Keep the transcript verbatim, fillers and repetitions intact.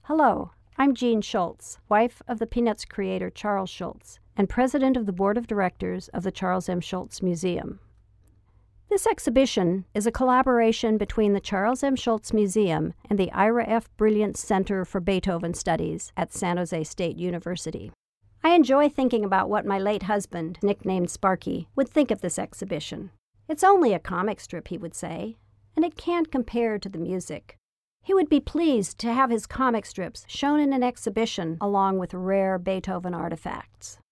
Hello, I'm Jean Schultz, wife of the Peanuts creator Charles Schultz, and president of the board of directors of the Charles M. Schultz Museum. This exhibition is a collaboration between the Charles M. Schultz Museum and the Ira F. Brilliant Center for Beethoven Studies at San Jose State University. I enjoy thinking about what my late husband, nicknamed Sparky, would think of this exhibition. It's only a comic strip, he would say, and it can't compare to the music. He would be pleased to have his comic strips shown in an exhibition along with rare Beethoven artifacts.